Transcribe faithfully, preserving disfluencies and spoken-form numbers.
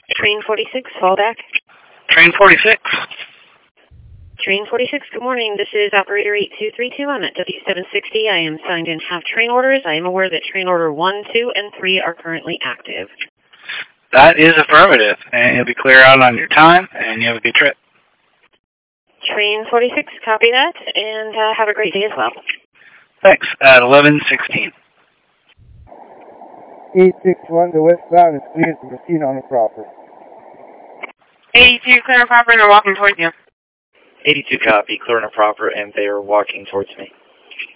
Train forty-six, fallback. Train forty-six. Train forty-six, good morning. This is operator eight two three two. I'm at W seven sixty. I am signed in half train orders. I am aware that train order one, two, and three are currently active. That is affirmative, and you'll be clear out on your time, and you have a good trip. Train forty-six, copy that, and uh, have a great day as well. Thanks. At eleven sixteen. eight six one, the westbound is clear to proceed on the proper. eighty-two, clear and proper, and they're walking towards you. eighty-two copy, clear and proper, and they are walking towards me.